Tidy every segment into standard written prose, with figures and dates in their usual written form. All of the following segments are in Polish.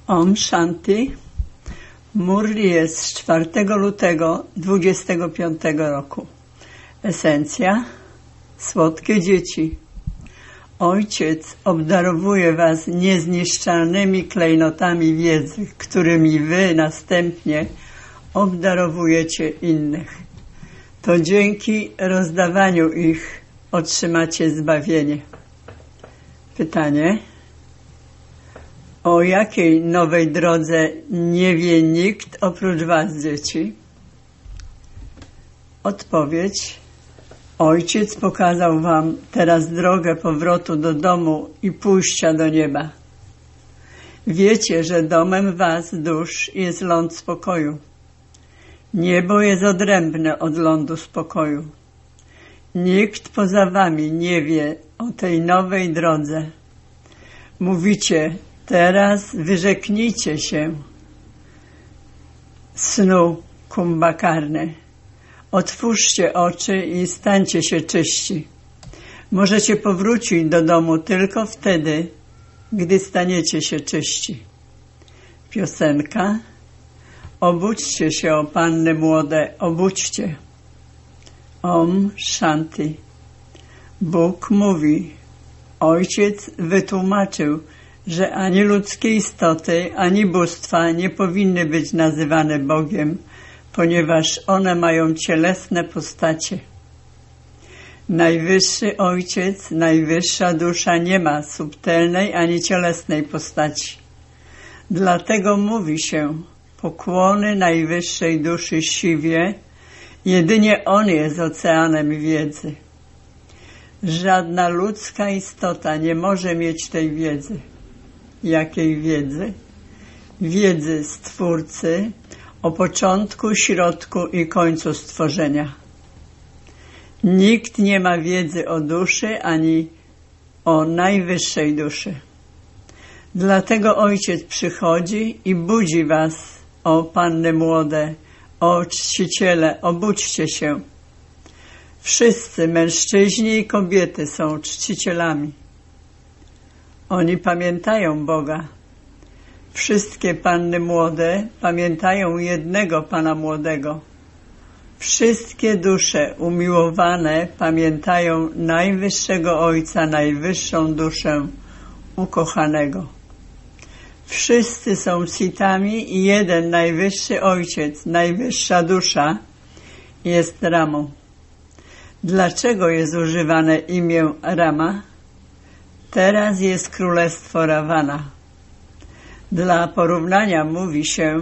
Om Shanti. Murli jest z 4 lutego 25 roku. Esencja. Słodkie dzieci. Ojciec obdarowuje was niezniszczalnymi klejnotami wiedzy, którymi wy następnie obdarowujecie innych. To dzięki rozdawaniu ich otrzymacie zbawienie. Pytanie. O jakiej nowej drodze nie wie nikt oprócz was, dzieci? Odpowiedź. Ojciec pokazał wam teraz drogę powrotu do domu i pójścia do nieba. Wiecie, że domem was, dusz, jest ląd spokoju. Niebo jest odrębne od lądu spokoju. Nikt poza wami nie wie o tej nowej drodze. Mówicie, teraz wyrzeknijcie się snu Kumbhakarny. Otwórzcie oczy i stańcie się czyści. Możecie powrócić do domu tylko wtedy, gdy staniecie się czyści. Piosenka. Obudźcie się, o panny młode, obudźcie. Om Shanti. Bóg mówi, Ojciec wytłumaczył, że ani ludzkie istoty, ani bóstwa nie powinny być nazywane Bogiem, ponieważ one mają cielesne postacie. Najwyższy Ojciec, najwyższa dusza nie ma subtelnej ani cielesnej postaci. Dlatego mówi się, pokłony najwyższej duszy Siwie, jedynie On jest oceanem wiedzy. Żadna ludzka istota nie może mieć tej wiedzy. Jakiej wiedzy? Wiedzy Stwórcy o początku, środku i końcu stworzenia. Nikt nie ma wiedzy o duszy ani o najwyższej duszy. Dlatego Ojciec przychodzi i budzi was, o panny młode, o czciciele, obudźcie się. Wszyscy mężczyźni i kobiety są czcicielami. Oni pamiętają Boga. Wszystkie panny młode pamiętają jednego Pana młodego. Wszystkie dusze umiłowane pamiętają najwyższego Ojca, najwyższą duszę ukochanego. Wszyscy są sitami i jeden najwyższy Ojciec, najwyższa dusza jest Ramą. Dlaczego jest używane imię Rama? Teraz jest królestwo Ravana. Dla porównania mówi się,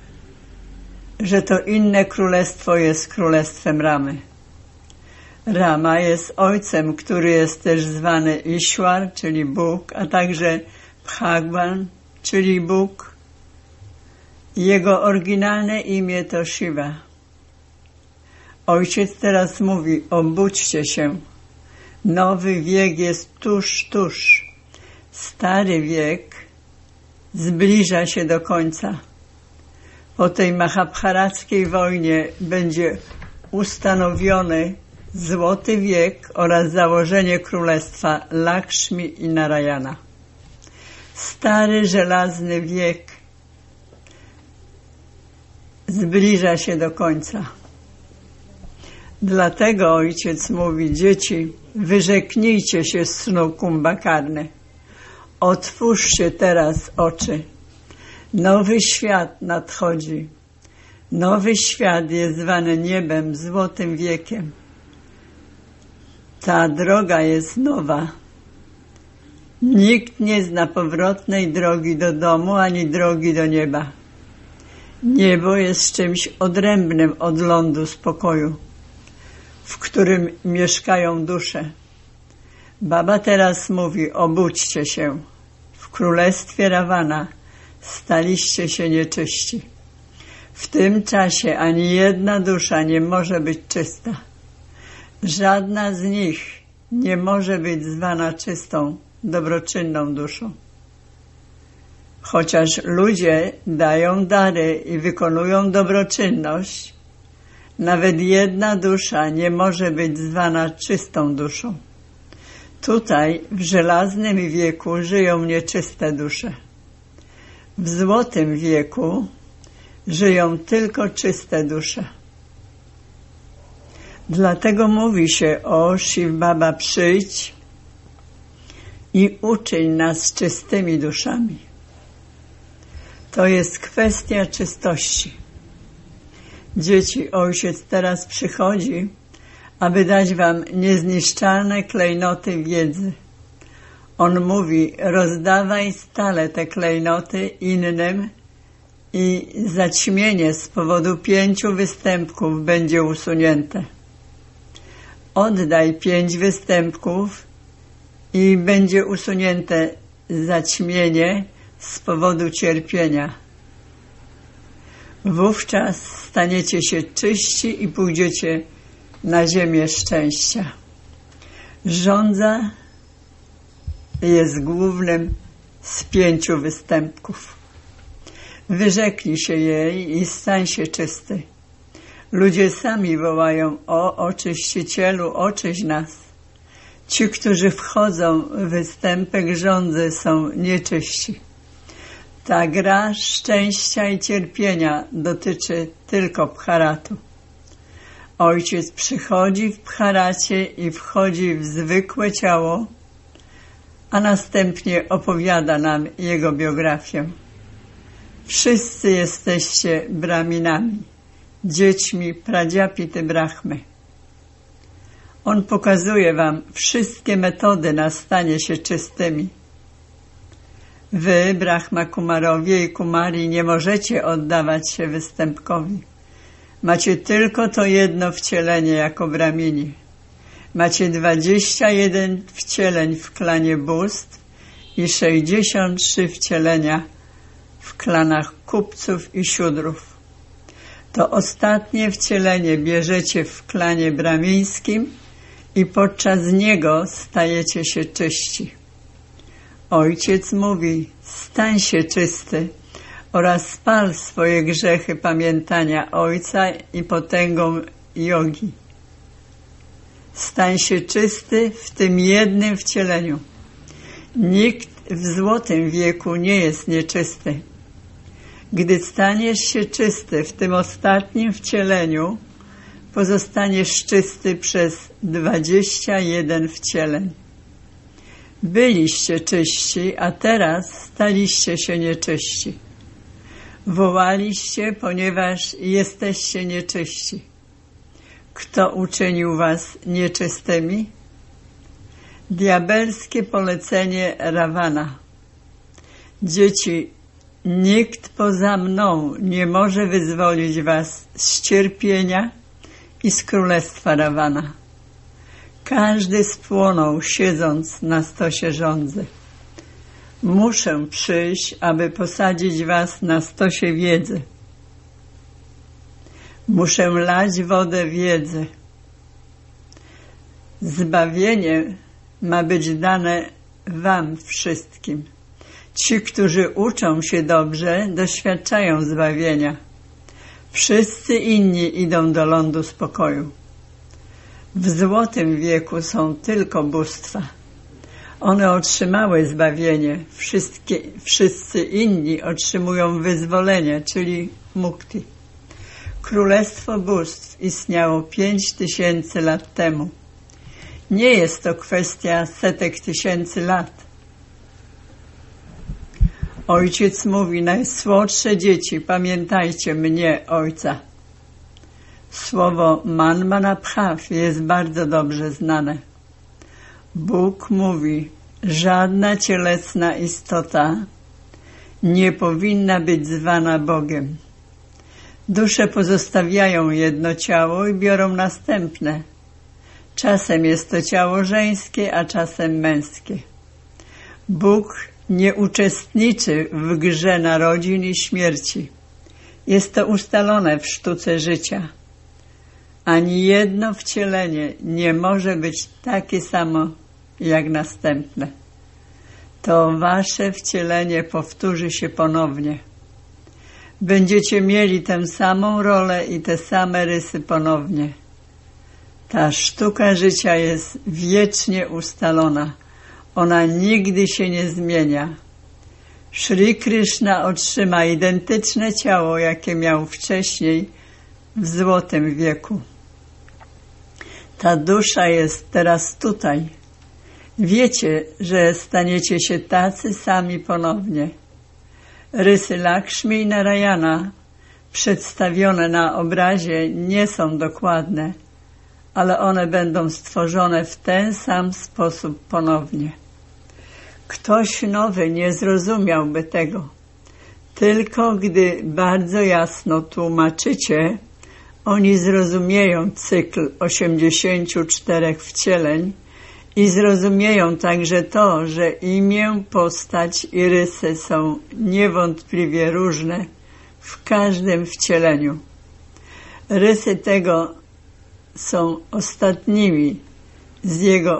że to inne królestwo jest królestwem Ramy. Rama jest ojcem, który jest też zwany Ishwar, czyli Bóg, a także Bhagwan, czyli Bóg. Jego oryginalne imię to Shiva. Ojciec teraz mówi, obudźcie się. Nowy wiek jest tuż, tuż. Stary wiek zbliża się do końca. Po tej mahabharackiej wojnie będzie ustanowiony złoty wiek oraz założenie królestwa Lakshmi i Narayana. Stary, żelazny wiek zbliża się do końca. Dlatego Ojciec mówi, dzieci, wyrzeknijcie się z snu Kumbhakarny. Otwórzcie teraz oczy. Nowy świat nadchodzi. Nowy świat jest zwany niebem, złotym wiekiem. Ta droga jest nowa. Nikt nie zna powrotnej drogi do domu, ani drogi do nieba. Niebo jest czymś odrębnym od lądu spokoju, w którym mieszkają dusze. Baba teraz mówi, obudźcie się. W królestwie Ravana staliście się nieczyści. W tym czasie ani jedna dusza nie może być czysta. Żadna z nich nie może być zwana czystą, dobroczynną duszą. Chociaż ludzie dają dary i wykonują dobroczynność, nawet jedna dusza nie może być zwana czystą duszą. Tutaj w żelaznym wieku żyją nieczyste dusze. W złotym wieku żyją tylko czyste dusze. Dlatego mówi się: o Shiv Baba, przyjdź i uczyń nas czystymi duszami. To jest kwestia czystości. Dzieci, Ojciec teraz przychodzi, aby dać wam niezniszczalne klejnoty wiedzy. On mówi: rozdawaj stale te klejnoty innym i zaćmienie z powodu 5 występków będzie usunięte. Oddaj 5 występków i będzie usunięte zaćmienie z powodu cierpienia. Wówczas staniecie się czyści i pójdziecie na ziemię szczęścia. Żądza jest głównym z 5 występków. Wyrzeknij się jej i stań się czysty. Ludzie sami wołają: o oczyścicielu, oczyść nas. Ci, którzy wchodzą w występek żądzy, są nieczyści. Ta gra szczęścia i cierpienia dotyczy tylko Bharatu. Ojciec przychodzi w Bharacie i wchodzi w zwykłe ciało, a następnie opowiada nam jego biografię. Wszyscy jesteście Brahminami, dziećmi Pradziapity Brahmy. On pokazuje wam wszystkie metody na stanie się czystymi. Wy, Brahma Kumarowie i Kumari, nie możecie oddawać się występkowi. Macie tylko to jedno wcielenie jako Brahmini. Macie 21 wcieleń w klanie bóstw i 63 wcielenia w klanach kupców i siódrów. To ostatnie wcielenie bierzecie w klanie brahmińskim i podczas niego stajecie się czyści. Ojciec mówi: stań się czysty oraz spal swoje grzechy pamiętania Ojca i potęgą jogi. Stań się czysty w tym jednym wcieleniu. Nikt w złotym wieku nie jest nieczysty. Gdy staniesz się czysty w tym ostatnim wcieleniu, pozostaniesz czysty przez 21 wcieleń. Byliście czyści, a teraz staliście się nieczyści. Wołaliście, ponieważ jesteście nieczyści. Kto uczynił was nieczystymi? Diabelskie polecenie Rawana. Dzieci, nikt poza mną nie może wyzwolić was z cierpienia i z królestwa Rawana. Każdy spłonął, siedząc na stosie żądzy. Muszę przyjść, aby posadzić was na stosie wiedzy. Muszę lać wodę wiedzy. Zbawienie ma być dane wam wszystkim. Ci, którzy uczą się dobrze, doświadczają zbawienia. Wszyscy inni idą do lądu spokoju. W złotym wieku są tylko bóstwa. One otrzymały zbawienie. Wszyscy inni otrzymują wyzwolenie, czyli mukti. Królestwo bóstw istniało 5000 lat temu. Nie jest to kwestia setek tysięcy lat. Ojciec mówi: najsłodsze dzieci, pamiętajcie mnie, Ojca. Słowo Manmanabhav jest bardzo dobrze znane. Bóg mówi: żadna cielesna istota nie powinna być zwana Bogiem. Dusze pozostawiają jedno ciało i biorą następne. Czasem jest to ciało żeńskie, a czasem męskie. Bóg nie uczestniczy w grze narodzin i śmierci. Jest to ustalone w sztuce życia. Ani jedno wcielenie nie może być takie samo jak następne. To wasze wcielenie powtórzy się ponownie. Będziecie mieli tę samą rolę i te same rysy ponownie. Ta sztuka życia jest wiecznie ustalona. Ona nigdy się nie zmienia. Shri Krishna otrzyma identyczne ciało, jakie miał wcześniej w złotym wieku. Ta dusza jest teraz tutaj. Wiecie, że staniecie się tacy sami ponownie. Rysy Lakshmi i Narayana przedstawione na obrazie nie są dokładne, ale one będą stworzone w ten sam sposób ponownie. Ktoś nowy nie zrozumiałby tego. Tylko gdy bardzo jasno tłumaczycie, oni zrozumieją cykl 84 wcieleń i zrozumieją także to, że imię, postać i rysy są niewątpliwie różne w każdym wcieleniu. Rysy tego są ostatnimi z jego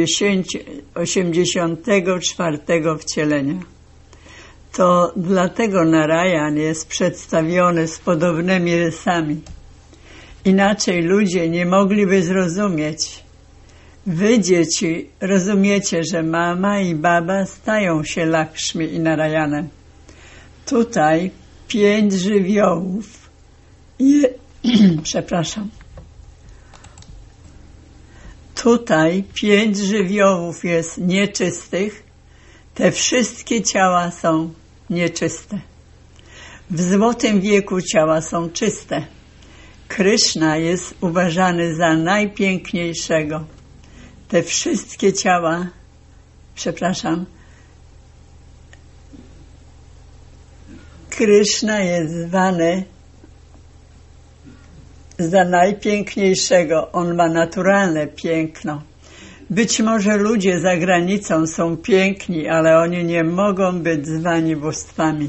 84 wcielenia. To dlatego Narayan jest przedstawiony z podobnymi rysami. Inaczej ludzie nie mogliby zrozumieć. Wy, dzieci, rozumiecie, że mama i baba stają się Lakshmi i Narayanem. Tutaj 5 żywiołów Tutaj 5 żywiołów jest nieczystych. Te wszystkie ciała są nieczyste. W złotym wieku ciała są czyste. Kryszna jest uważany za najpiękniejszego. Te wszystkie ciała, Kryszna jest zwany za najpiękniejszego. On ma naturalne piękno. Być może ludzie za granicą są piękni, ale oni nie mogą być zwani bóstwami.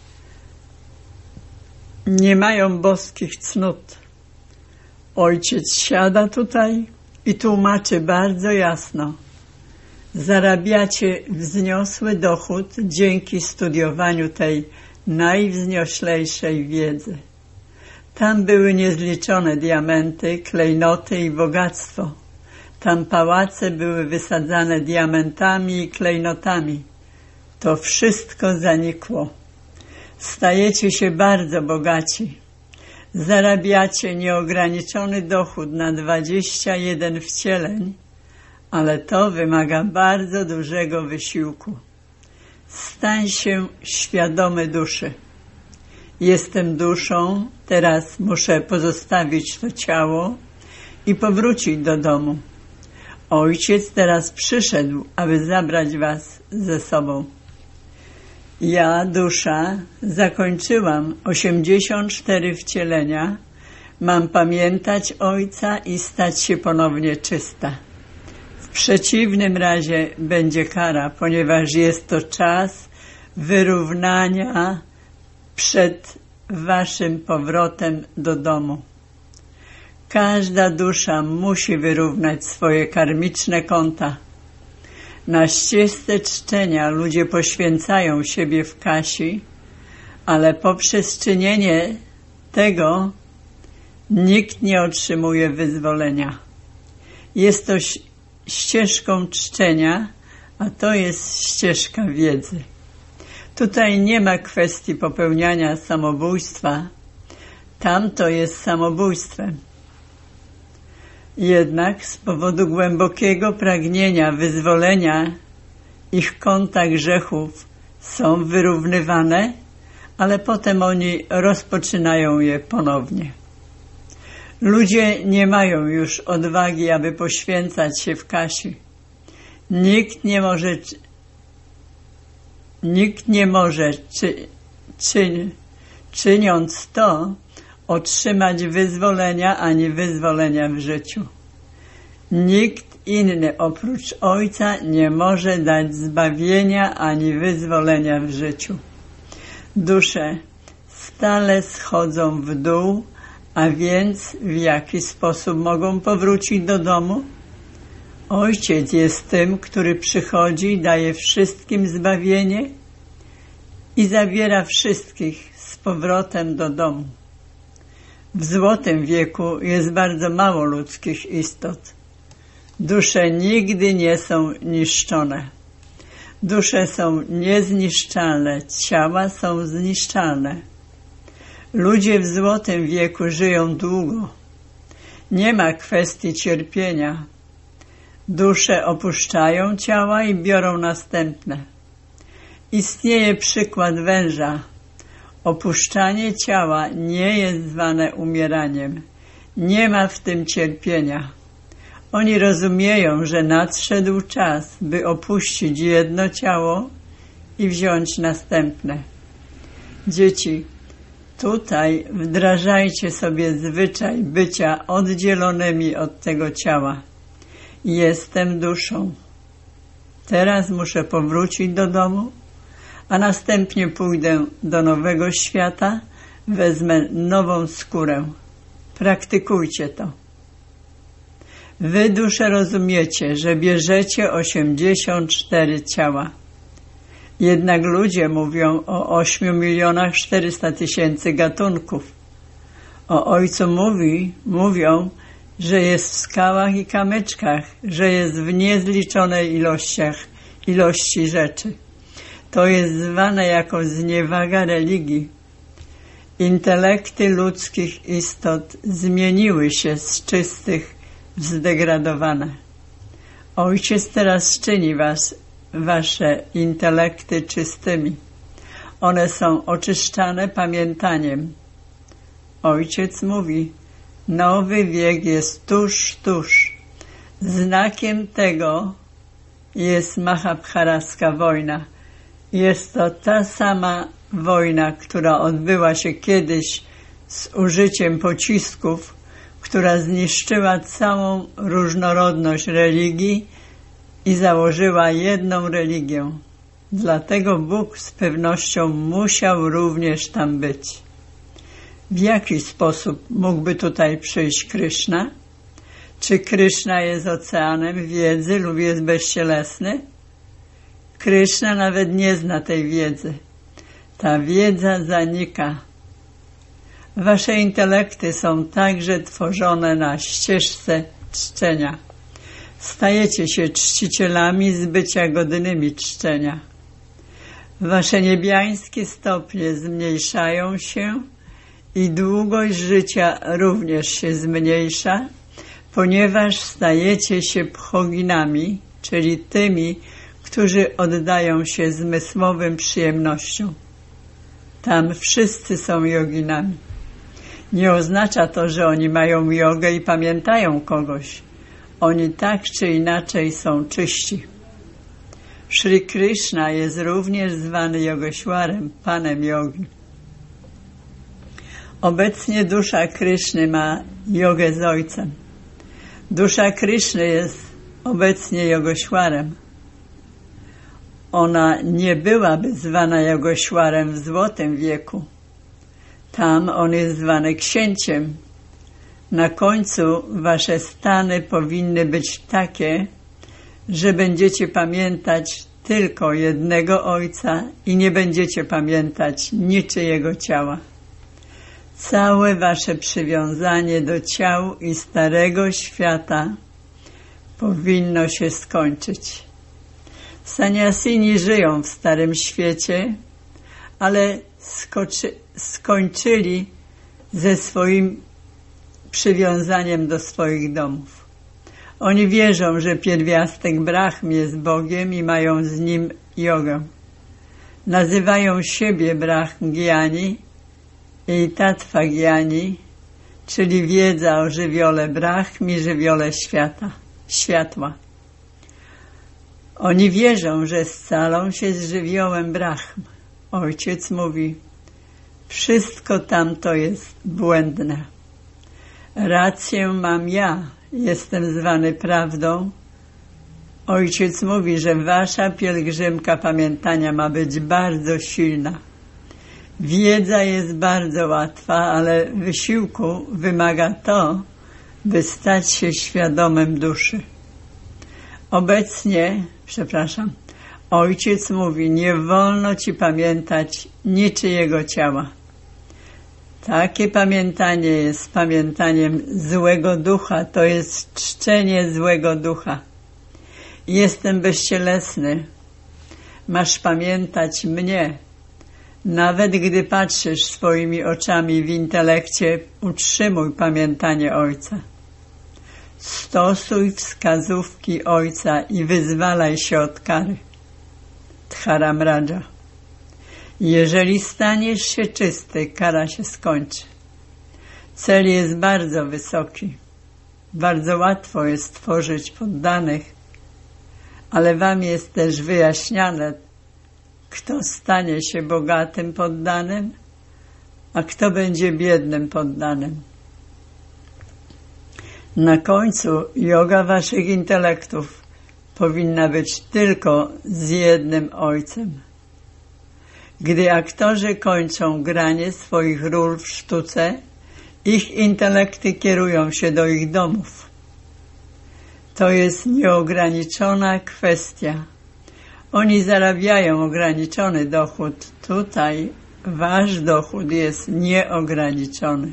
Nie mają boskich cnót. Ojciec siada tutaj i tłumaczy bardzo jasno. Zarabiacie wzniosły dochód dzięki studiowaniu tej najwznioślejszej wiedzy. Tam były niezliczone diamenty, klejnoty i bogactwo. Tam pałace były wysadzane diamentami i klejnotami. To wszystko zanikło. Stajecie się bardzo bogaci. Zarabiacie nieograniczony dochód na 21 wcieleń, ale to wymaga bardzo dużego wysiłku. Stań się świadomy duszy. Jestem duszą, teraz muszę pozostawić to ciało i powrócić do domu. Ojciec teraz przyszedł, aby zabrać was ze sobą. Ja, dusza, zakończyłam 84 wcielenia, mam pamiętać Ojca i stać się ponownie czysta. W przeciwnym razie będzie kara, ponieważ jest to czas wyrównania przed waszym powrotem do domu. Każda dusza musi wyrównać swoje karmiczne konta. Na ścieżce czczenia ludzie poświęcają siebie w kasi, ale poprzez czynienie tego nikt nie otrzymuje wyzwolenia. Jest to ścieżką czczenia, a to jest ścieżka wiedzy. Tutaj nie ma kwestii popełniania samobójstwa. Tamto jest samobójstwem. Jednak z powodu głębokiego pragnienia wyzwolenia ich konta grzechów są wyrównywane, ale potem oni rozpoczynają je ponownie. Ludzie nie mają już odwagi, aby poświęcać się w kasi. Nikt nie może czyniąc to, otrzymać wyzwolenia ani wyzwolenia w życiu. Nikt inny oprócz Ojca nie może dać zbawienia ani wyzwolenia w życiu. Dusze stale schodzą w dół, a więc w jaki sposób mogą powrócić do domu? Ojciec jest tym, który przychodzi i daje wszystkim zbawienie i zabiera wszystkich z powrotem do domu. W złotym wieku jest bardzo mało ludzkich istot. Dusze nigdy nie są niszczone. Dusze są niezniszczalne, ciała są zniszczalne. Ludzie w złotym wieku żyją długo. Nie ma kwestii cierpienia. Dusze opuszczają ciała i biorą następne. Istnieje przykład węża. Opuszczanie ciała nie jest zwane umieraniem. Nie ma w tym cierpienia. Oni rozumieją, że nadszedł czas, by opuścić jedno ciało i wziąć następne. Dzieci, tutaj wdrażajcie sobie zwyczaj bycia oddzielonymi od tego ciała. Jestem duszą. Teraz muszę powrócić do domu, a następnie pójdę do nowego świata, wezmę nową skórę. Praktykujcie to. Wy, dusze, rozumiecie, że bierzecie 84 ciała. Jednak ludzie mówią o 8 400 000 gatunków. O Ojcu mówią, że jest w skałach i kamyczkach, że jest w niezliczonej ilości rzeczy. To jest zwane jako zniewaga religii. Intelekty ludzkich istot zmieniły się z czystych w zdegradowane. Ojciec teraz czyni wasze intelekty czystymi. One są oczyszczane pamiętaniem. Ojciec mówi, nowy wiek jest tuż. Znakiem tego jest Mahabharaska wojna. Jest to ta sama wojna, która odbyła się kiedyś z użyciem pocisków, która zniszczyła całą różnorodność religii i założyła jedną religię. Dlatego Bóg z pewnością musiał również tam być. W jaki sposób mógłby tutaj przyjść Kryszna? Czy Kryszna jest oceanem wiedzy lub jest bezcielesny? Kryszna nawet nie zna tej wiedzy. Ta wiedza zanika. Wasze intelekty są także tworzone na ścieżce czczenia. Stajecie się czcicielami z bycia godnymi czczenia. Wasze niebiańskie stopnie zmniejszają się i długość życia również się zmniejsza, ponieważ stajecie się pchoginami, czyli tymi, którzy oddają się zmysłowym przyjemnościom. Tam wszyscy są joginami. Nie oznacza to, że oni mają jogę i pamiętają kogoś. Oni tak czy inaczej są czyści. Shri Krishna jest również zwany Jogeshwarem, Panem Jogi. Obecnie dusza Kryszny ma jogę z Ojcem. Dusza Kryszny jest obecnie Jogeshwarem. Ona nie byłaby zwana Jogeshwarem w złotym wieku. Tam on jest zwany księciem. Na końcu wasze stany powinny być takie, że będziecie pamiętać tylko jednego Ojca i nie będziecie pamiętać niczyjego ciała. Całe wasze przywiązanie do ciał i starego świata powinno się skończyć. Saniasini żyją w starym świecie, ale skończyli ze swoim przywiązaniem do swoich domów. Oni wierzą, że pierwiastek Brahmy jest Bogiem i mają z Nim jogę. Nazywają siebie Brahmgyani i Tattvagyani, czyli wiedza o żywiole Brahmy, żywiole światła. Oni wierzą, że scalą się z żywiołem Brahm. Ojciec mówi, wszystko tamto jest błędne. Rację mam ja, jestem zwany prawdą. Ojciec mówi, że wasza pielgrzymka pamiętania ma być bardzo silna. Wiedza jest bardzo łatwa, ale wysiłku wymaga to, by stać się świadomym duszy. Ojciec mówi, nie wolno ci pamiętać niczyjego ciała. Takie pamiętanie jest pamiętaniem złego ducha, to jest czczenie złego ducha. Jestem bezcielesny. masz pamiętać mnie. Nawet gdy patrzysz swoimi oczami w intelekcie, utrzymuj pamiętanie Ojca. Stosuj wskazówki Ojca i wyzwalaj się od kary. Dharamraja. Jeżeli staniesz się czysty, kara się skończy. Cel jest bardzo wysoki. Bardzo łatwo jest tworzyć poddanych, ale wam jest też wyjaśniane, kto stanie się bogatym poddanym, a kto będzie biednym poddanym. Na końcu joga waszych intelektów powinna być tylko z jednym Ojcem. Gdy aktorzy kończą granie swoich ról w sztuce, ich intelekty kierują się do ich domów. To jest nieograniczona kwestia. Oni zarabiają ograniczony dochód. Tutaj wasz dochód jest nieograniczony.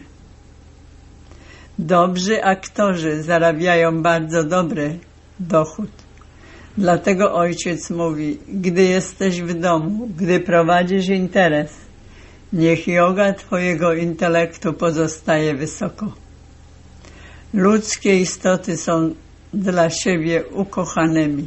Dobrzy aktorzy zarabiają bardzo dobry dochód. Dlatego Ojciec mówi, gdy jesteś w domu, gdy prowadzisz interes, niech joga twojego intelektu pozostaje wysoko. Ludzkie istoty są dla siebie ukochanymi.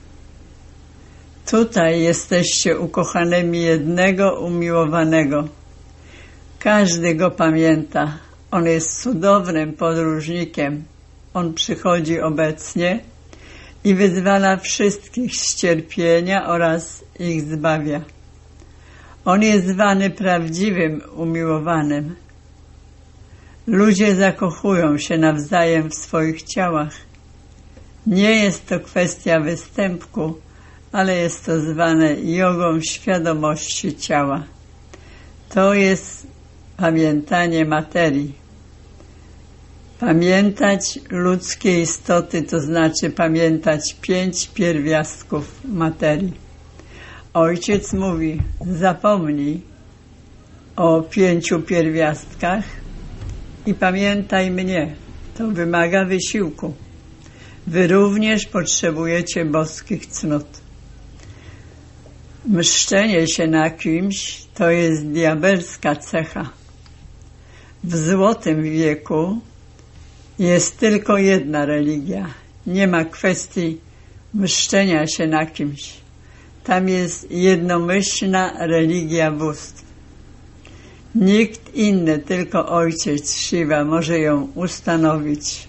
Tutaj jesteście ukochanymi jednego umiłowanego. Każdy go pamięta. On jest cudownym podróżnikiem. On przychodzi obecnie i wyzwala wszystkich z cierpienia oraz ich zbawia. On jest zwany prawdziwym umiłowanym. Ludzie zakochują się nawzajem w swoich ciałach. Nie jest to kwestia występku, ale jest to zwane jogą świadomości ciała. To jest pamiętanie materii. Pamiętać ludzkie istoty to znaczy pamiętać 5 pierwiastków materii. Ojciec mówi, zapomnij o 5 pierwiastkach i pamiętaj mnie. To wymaga wysiłku. Wy również potrzebujecie boskich cnót. Mszczenie się na kimś to jest diabelska cecha. W złotym wieku jest tylko jedna religia. Nie ma kwestii mszczenia się na kimś. Tam jest jednomyślna religia bóstw. Nikt inny, tylko Ojciec Shiva może ją ustanowić.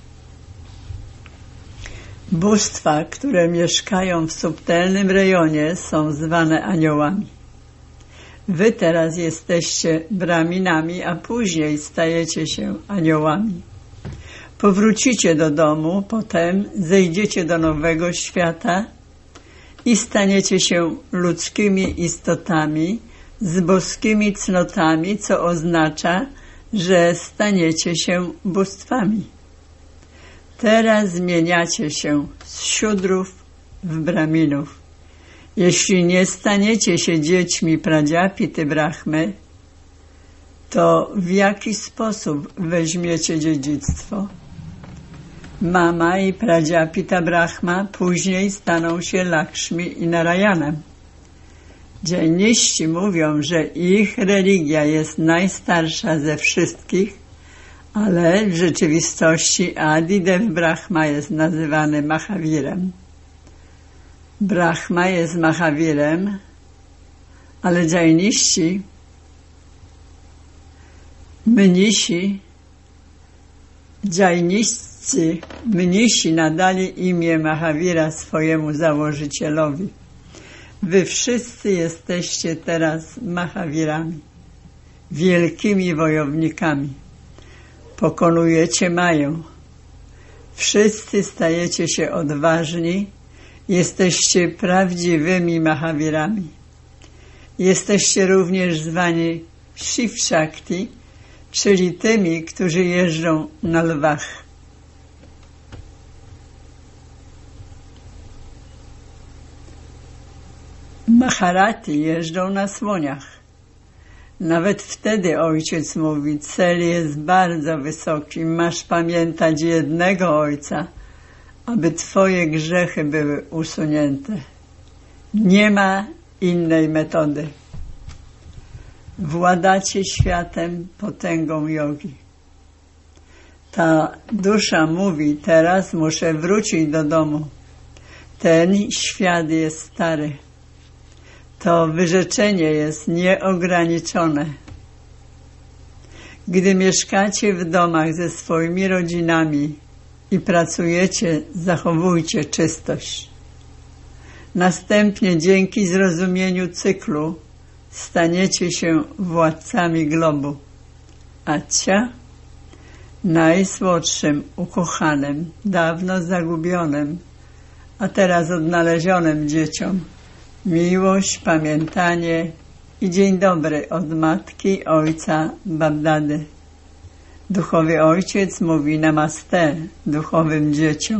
Bóstwa, które mieszkają w subtelnym rejonie, są zwane aniołami. Wy teraz jesteście braminami, a później stajecie się aniołami. Powrócicie do domu, potem zejdziecie do nowego świata i staniecie się ludzkimi istotami z boskimi cnotami, co oznacza, że staniecie się bóstwami. Teraz zmieniacie się z siudrów w braminów. Jeśli nie staniecie się dziećmi Pradziapity Brahmy, to w jaki sposób weźmiecie dziedzictwo? Mama i Pradziapita Brahma później staną się Lakshmi i Narayanem. Dżajniści mówią, że ich religia jest najstarsza ze wszystkich, ale w rzeczywistości Adidev Brahma jest nazywany Mahavirem. Brahma jest Mahavirem, ale dżajniści, mnisi nadali imię Mahavira swojemu założycielowi. Wy wszyscy jesteście teraz Mahavirami, wielkimi wojownikami. Pokonujecie Maję. Wszyscy stajecie się odważni. Jesteście prawdziwymi Mahavirami. Jesteście również zwani Shiv Shakti, czyli tymi, którzy jeżdżą na lwach. Maharati jeżdżą na słoniach. Nawet wtedy Ojciec mówi, cel jest bardzo wysoki, masz pamiętać jednego Ojca, aby twoje grzechy były usunięte. Nie ma innej metody. Władacie światem potęgą jogi. Ta dusza mówi, teraz muszę wrócić do domu. Ten świat jest stary. To wyrzeczenie jest nieograniczone. Gdy mieszkacie w domach ze swoimi rodzinami i pracujecie, zachowujcie czystość. Następnie dzięki zrozumieniu cyklu staniecie się władcami globu. Acia, najsłodszym, ukochanym, dawno zagubionym, a teraz odnalezionym dzieciom miłość, pamiętanie i dzień dobry od matki, ojca, Babdady. Duchowy ojciec mówi namaste duchowym dzieciom.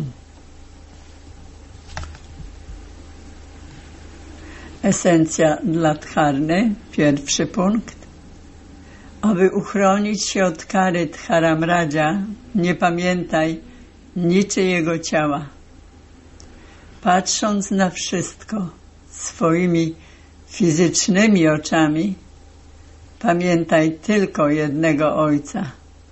Esencja dla dharny, pierwszy punkt. Aby uchronić się od kary Dharamraja, nie pamiętaj niczyjego ciała. Patrząc na wszystko swoimi fizycznymi oczami, pamiętaj tylko jednego Ojca.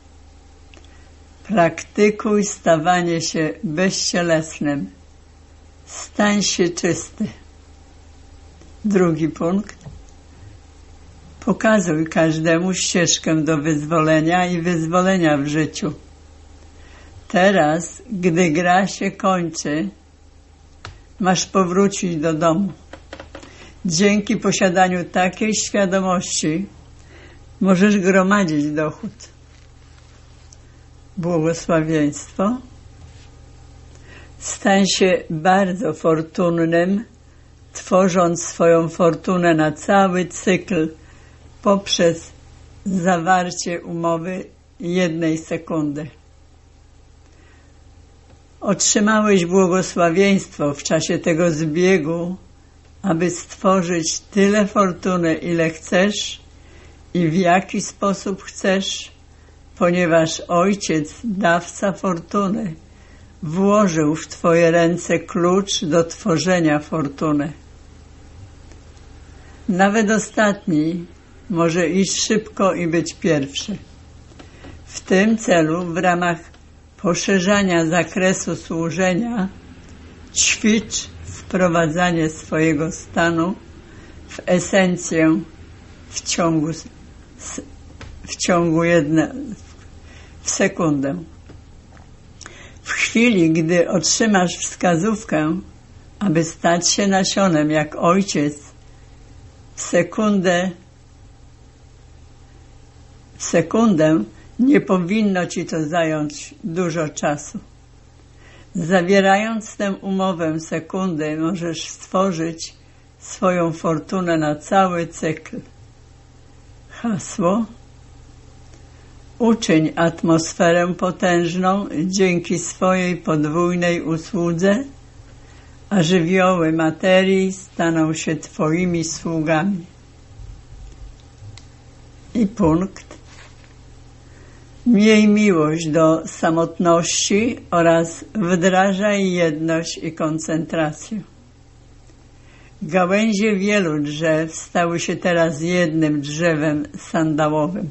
Praktykuj stawanie się bezcielesnym. Stań się czysty. Drugi punkt. Pokazuj każdemu ścieżkę do wyzwolenia i wyzwolenia w życiu. Teraz, gdy gra się kończy, masz powrócić do domu. Dzięki posiadaniu takiej świadomości możesz gromadzić dochód. Błogosławieństwo. Stań się bardzo fortunnym, tworząc swoją fortunę na cały cykl poprzez zawarcie umowy 1 sekundy. Otrzymałeś błogosławieństwo w czasie tego zbiegu, aby stworzyć tyle fortuny, ile chcesz i w jaki sposób chcesz, ponieważ Ojciec, dawca fortuny, włożył w Twoje ręce klucz do tworzenia fortuny. Nawet ostatni może iść szybko i być pierwszy. W tym celu, w ramach poszerzania zakresu służenia, ćwicz wprowadzanie swojego stanu w esencję w sekundę. W chwili, gdy otrzymasz wskazówkę, aby stać się nasionem jak Ojciec, w sekundę nie powinno Ci to zająć dużo czasu. Zawierając tę umowę sekundy, możesz stworzyć swoją fortunę na cały cykl. Hasło: uczyń atmosferę potężną dzięki swojej podwójnej usłudze, a żywioły materii staną się Twoimi sługami. I punkt. Miej miłość do samotności oraz wdrażaj jedność i koncentrację. Gałęzie wielu drzew stały się teraz jednym drzewem sandałowym.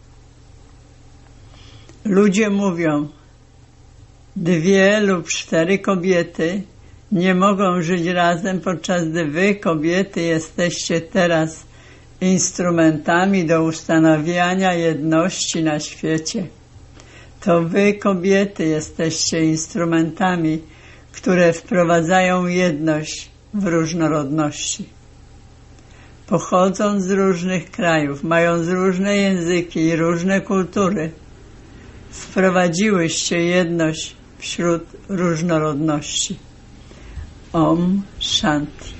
Ludzie mówią, 2 lub 4 kobiety nie mogą żyć razem, podczas gdy wy, kobiety, jesteście teraz instrumentami do ustanawiania jedności na świecie. To wy, kobiety, jesteście instrumentami, które wprowadzają jedność w różnorodności. Pochodząc z różnych krajów, mając różne języki i różne kultury, wprowadziłyście jedność wśród różnorodności. Om Shanti.